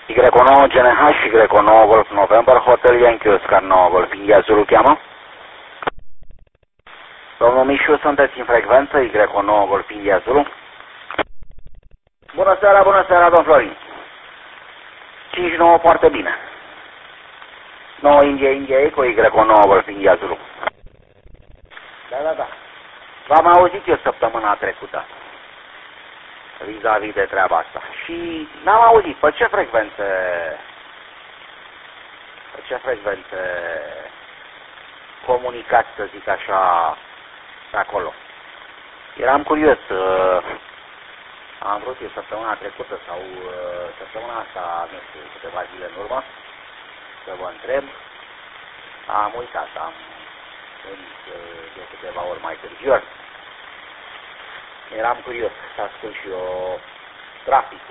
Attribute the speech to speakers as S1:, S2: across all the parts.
S1: Y9 GNH, Y9 Golf November, Hotel Yankee Oscar 9 Golf India Zulu cheamă. Domnul Mișu, sunteți în frecvență, Y9 Golf India Zulu. Bună seara, domn Florin. 5-9 foarte bine. 9 India Eco, Y9 Golf India Zulu. Da. V-am auzit eu săptămâna trecută vis-a-vis de treaba asta. Și n-am auzit pe ce frecvențe comunicați, să zic așa, pe acolo. Eram curios, am vrut eu săptămâna trecută sau săptămâna asta, nu știu, câteva zile în urmă, să vă întreb. Am uitat, am venit de câteva ori mai târziu. Eram curios să ascult și eu traficul.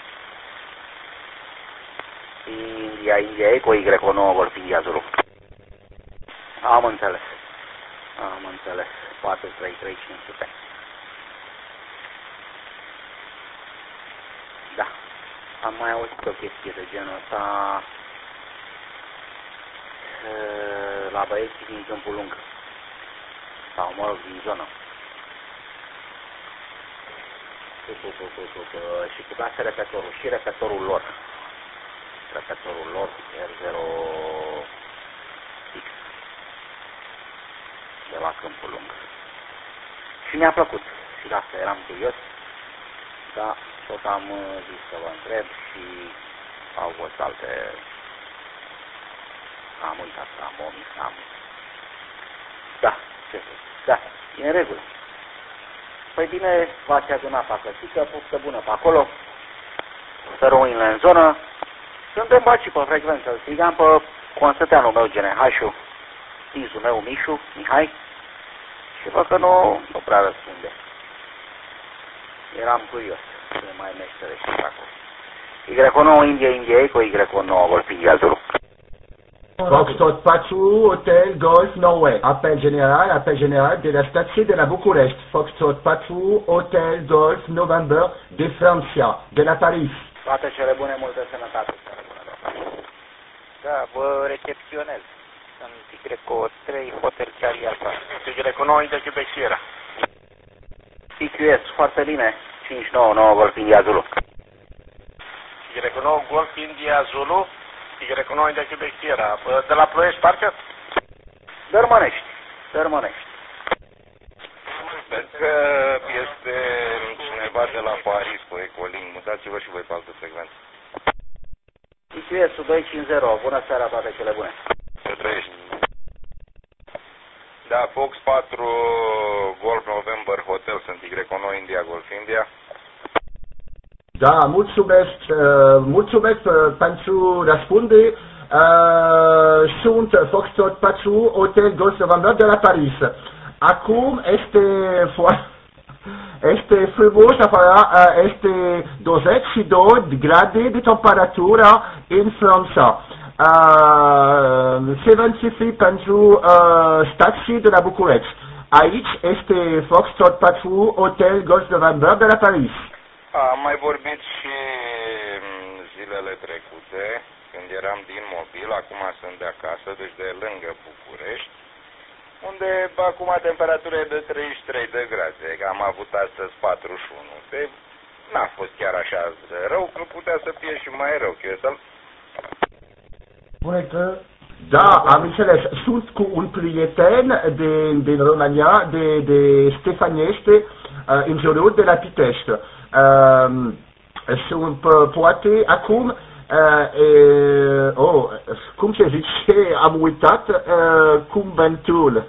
S1: India Eco, Y9 Golf India Zulu. Am înțeles. 433500. Da. Am mai auzit o chestie de genul ăsta la băieții din Câmpul Lung. Sau, mă rog, din zonă. Și cu asta repetorul. Și repetorul lor. Repetorul lor R0X de la Câmpul Lung. Și mi-a plăcut. Și de asta eram curios. Da, tot am zis să vă întreb și au fost alte... Am uitat, am omis. Da, ce zic? Da, e în regulă. Păi bine, v-ați adunat pe acăsică, poftă bună pe acolo, stăruinile în zonă, suntem baci pe frecvență, îl strigam pe consăteanul meu GNH-ul, tizul meu Mișu, Mihai, și văd că nu prea răspunde. Eram curios, să mai meșterești pe acolo. Y9 India Eco, Y9 Golf India Zulu.
S2: Foxtrot 4, Hotel Golf Norway. Appel général de la station de la București. Foxtrot 4, Hotel Golf November de Francia, de la Paris.
S1: Toate cele bune, multă sănătate.
S3: Da, vă recepționez. Sunt Greco 3, Hotel Charlie Alpha. Greco 9, India Quebec Sierra.
S1: PQS, foarte bine. 599 Golf India Zulu.
S3: Greco 9, Golf India Zulu. Greco 9, India Quebec Sierra. De la Ploiești, parcă?
S1: Dărmănești.
S3: Sper că este cineva de la Paris cu Ecolink. Mutați-vă și voi pe altă frecvență.
S1: PQS-ul 250. Bună seara, toate cele bune.
S3: Să trăiești. Da, Fox 4 Golf November Hotel, sunt Y9 India Golf India.
S2: Da, mulțumesc pentru răspunde. Sunt Foxtrot 4, Hotel Golf November de la Paris. Acum este frumos afară, este 22 de grade de temperatură în Franța. Se verifică pentru stații de la București. Aici este Foxtrot 4, Hotel Golf November de la Paris.
S3: Am mai vorbit și zilele trecute, când eram din mobil, acum sunt de acasă, deci de lângă București, unde acum temperatura e de 33 de grade, am avut astăzi 41. N-a fost chiar așa de rău, că putea să fie și mai rău.
S2: Spune că... Da, am înțeles. Sunt cu un prieten din România, de Stefaniește, în jurul de la Pitești. Poate acum, cum se zice, am uitat cuvântul.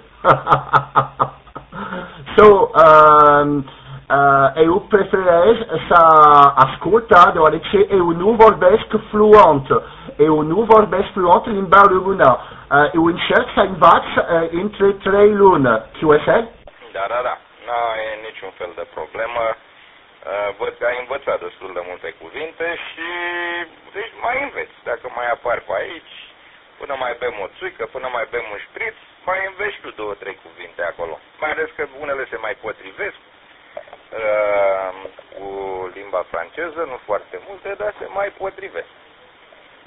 S2: Eu preferez să ascult, deoarece eu nu vorbesc fluent. Limba română. Eu încerc să învaț între 3 luni. QSL?
S3: Da. Nu e niciun fel de problemă. Văd că ai învățat destul de multe cuvinte și deci mai înveți. Dacă mai apar pe aici, până mai bem o țuică, până mai bem un șpriț, mai înveți tu 2-3 cuvinte acolo. Mai ales că unele se mai potrivesc cu limba franceză, nu foarte multe, dar se mai potrivesc.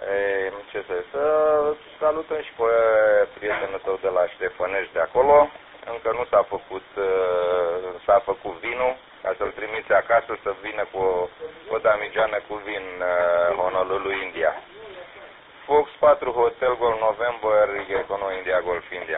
S3: Ce să salutăm și pe prietenul tău de la Ștefănești de acolo. Încă nu s-a făcut vinul, ca să-l trimiți acasă să vină cu o damigeană cu vin Honolulu, India. Fox 4 Hotel Golf November, Econo India Golf India.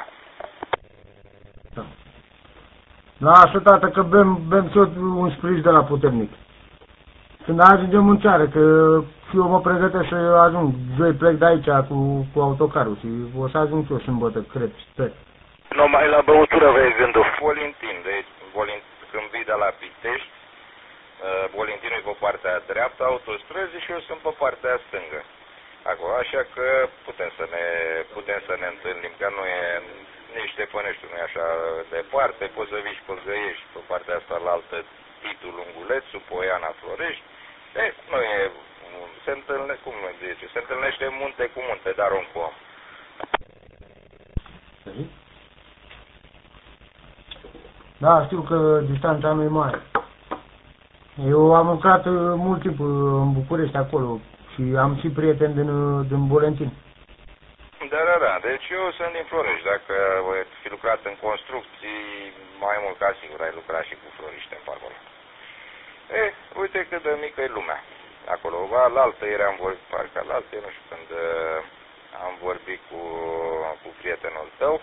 S2: Lasă, tată, că bem tot un spritz de la puternic. Când ajungem în țară, că și eu mă pregătesc să ajung, joi plec de aici cu autocarul și o să ajung eu sâmbătă, cred, sper.
S3: Numai la băutură vei gândul. Volintin, deci când vii de la Pitești, Volintinul e pe partea dreaptă autostrăzii și eu sunt pe partea stângă. Acolo, așa că putem să ne întâlnim, că nu e nici Ștefănești, nu e așa departe, poți să vii și pe Găiești, pe partea asta la altă, Titu Lungulețu, Poiana Florești, nu e, se întâlnește munte cu munte, dar om cu om.
S2: Da, știu că distanța nu e mare. Eu am lucrat mult timp în București acolo și am și prieteni din Bolentin.
S3: Da. Deci eu sunt din Florești. Dacă ai fi lucrat în construcții, mai mult ca sigur ai lucrat și cu floriști pe acolo. Uite cât de mică e lumea. Acolo, la altă ieri am vorbit, parcă la altă ieri, nu știu când am vorbit cu prietenul tău.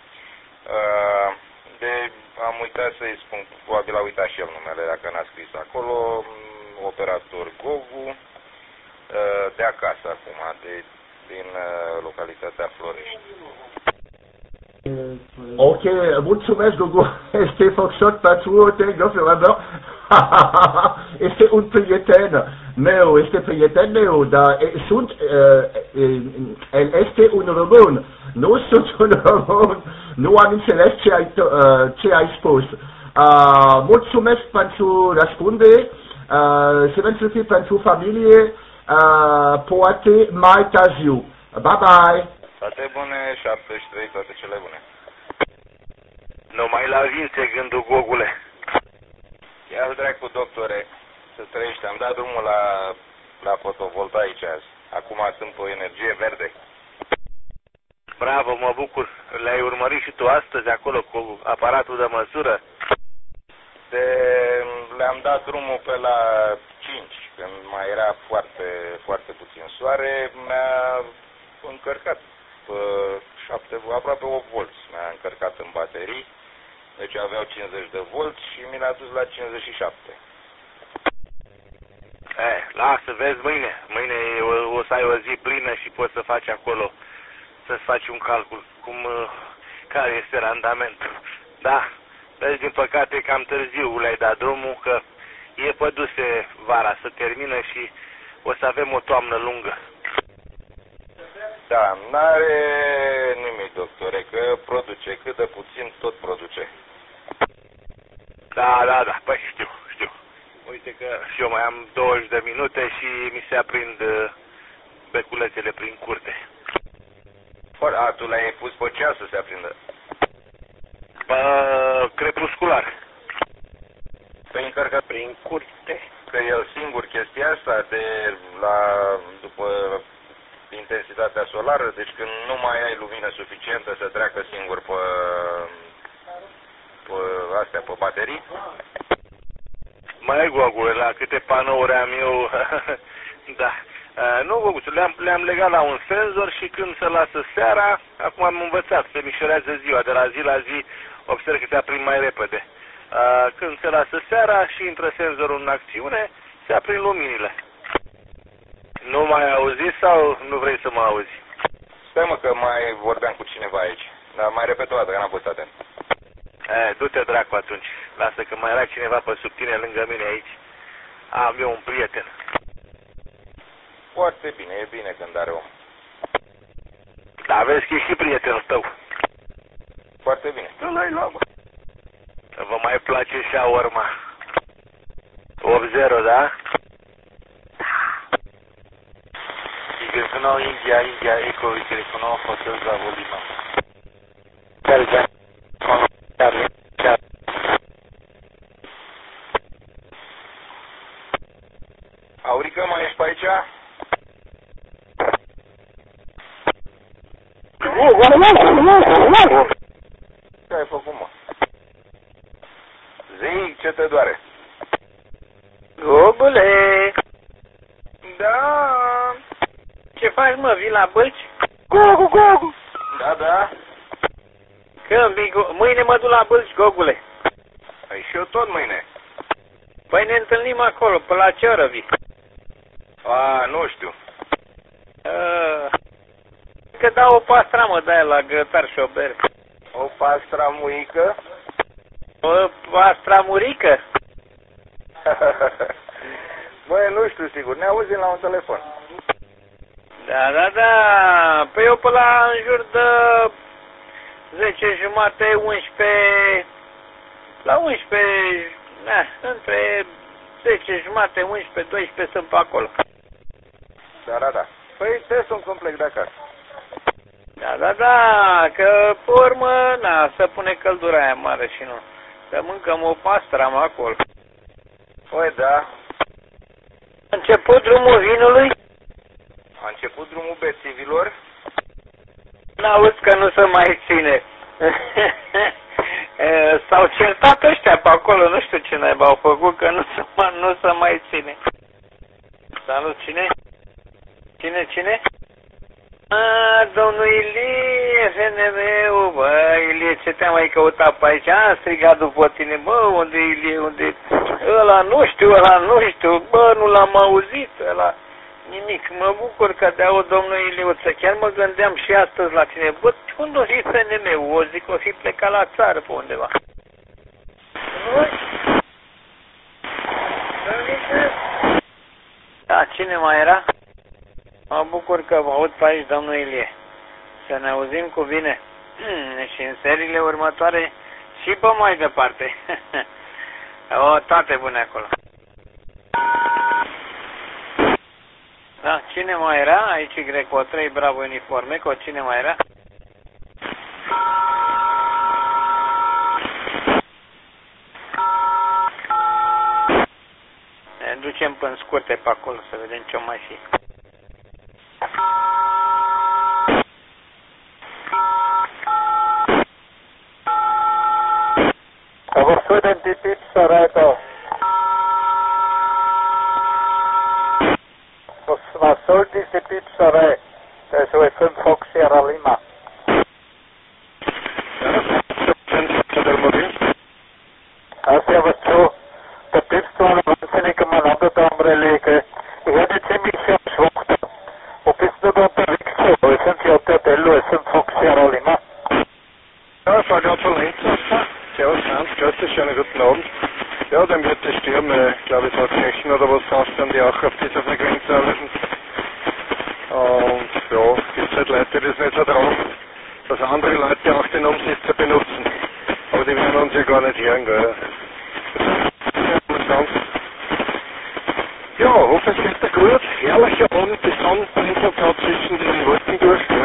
S3: Am uitat să-i spun, probabil a uitat și el numele, dacă n-a scris acolo, operator Gogu, de acasă acum, din localitatea Florești.
S2: Ok, mulțumesc, Gugu. Este Foxtrot 4 Hotel Golf November. Este un prieten meu, dar el este un român. Nu sunt un român. Nu am înțeles ce ai spus. Mulțumesc pentru răspunde. Să fie pentru familie. Poate mai târziu. Bye bye.
S3: Toate bune, 73, toate cele bune. Numai la vințe gândul, Gogule. Ia-l dracu, doctore, să trăiești. Am dat drumul la fotovoltaice azi. Acum sunt pe energie verde. Bravo, mă bucur. Le-ai urmărit și tu astăzi acolo cu aparatul de măsură? Le-am dat drumul pe la 5, când mai era foarte, foarte puțin soare. Mi-a încărcat aproape 8 volți. Mi-a încărcat în baterii. Deci aveau 50 de volți și mi l-a dus la 57. Lasă, vezi mâine. Mâine o să ai o zi plină și poți să faci acolo, să-ți faci un calcul care este randamentul. Da, deci din păcate cam târziu le-ai dat drumul, că e păduse vara să termină și o să avem o toamnă lungă. Da, n-are nimic, doctore, că produce, cât de puțin tot produce. Da, păi știu. Uite că și eu mai am 20 de minute și mi se aprind beculețele prin curte. Tu l-ai pus pe ceas să se aprindă? Crepuscular. Pe încărcat prin curte. Că el singur chestia asta după intensitatea solară, deci când nu mai ai lumină suficientă să treacă singur pe baterii. Mai Gogule, la câte panouri am eu, da. Nu, Gogule, le-am legat la un senzor și când se lasă seara, acum am învățat, se mișorează ziua, de la zi observ că se aprind mai repede. Când se lasă seara și intră senzorul în acțiune, se aprind luminile. Nu mai auzi sau nu vrei să mă auzi? Stai mă că mai vorbeam cu cineva aici, dar mai repet o dată, că n-am fost atent. Du-te dracu atunci, lasă că mai era cineva pe sub tine lângă mine aici. Am eu un prieten. Foarte bine, e bine când are om. Da, vezi că e și prietenul tău. Foarte bine. Tu l-ai luat, bă. Vă mai place shawarma? 8-0, da? Telefonau India, Eco, telefonau Hotel Zavolino. Care? Aurică, mai ești pe aici? Ce ai făcut, mă? Zic, ce te doare?
S4: Gogule!
S3: Da.
S4: Ce faci, mă? Vii la Bălci?
S1: Gogu!
S3: Da, da.
S4: Că mâine mă duc la Bălci, Gogule.
S3: Păi și eu tot mâine.
S4: Păi ne întâlnim acolo, pe la ce oră vii?
S3: A, nu știu.
S4: Că dau o pastramă de-aia la grătar și o bere.
S3: O pastramuică?
S4: O pastramurică?
S3: Băi, nu știu sigur, ne auzim la un telefon.
S4: Da. Păi eu pe la în jur de 10:30, 11... La 11... între 10:30, 11, 12 sunt pe acolo.
S3: Da. Păi te sun cum plec de acasă.
S4: Da, că pe urmă, să pune căldura aia mare și nu. Să mâncăm o pastramă acolo.
S3: Păi da.
S4: A început drumul vinului?
S3: A început drumul bețivilor?
S4: N-auzi că nu se mai ține. S-au certat ăștia pe acolo, nu știu ce naiba au făcut, că nu se mai ține. Salut, cine? Cine? Domnul Ilie, FNV-ul, bă, Ilie, ce te-am mai căutat pe aici? Am strigat după tine, bă, unde Ilie, unde... Ăla nu știu, bă, nu l-am auzit, ăla... Nimic, mă bucur că te aud, domnul Iliuță, chiar mă gândeam și astăzi la tine, bă, unde o fi FNM-ul? O zic, o fi plecat la țară pe undeva. Da, cine mai era? Mă bucur că vă aud pe aici, domnul Ilie. Să ne auzim cu bine. Și în seriile următoare și pe mai departe. Toate bune acolo. Da, cine mai era? Aici Greco 3, Bravo Uniforme, cu cine mai era? Ne ducem până scurte pe acolo să vedem ce mai fi.
S1: Aber so denn die Tipps-Reiter. Was soll diese Pizzerei? Das ist wohl 5 Fox Sierra Lima. Servus zu. Der Pipst war ein wahnsinniger Malander da am Relais. Ich hätte ziemlich schwach da. Wo bist du da unterwegs? Wo sind Sie auf der Hotel? Wo ist 5 Fox Sierra Lima?
S5: Ja, ich war gerade von Linz aus da. Servus Hans, grüß dich, schönen guten Abend. Ja, dann wird es stimmen, ich glaube, es hat Tschechen oder was drauf sind, die auch auf dieser Frequenz arbeiten. Und ja, gibt halt Leute, die das nicht vertrauen, dass andere Leute auch den Umsitzer benutzen. Aber die werden uns ja gar nicht hören, gell. Ja, hoffe es geht dir gut. Herrlicher Abend, die Sonne brennt noch gerade zwischen den Wolken durch.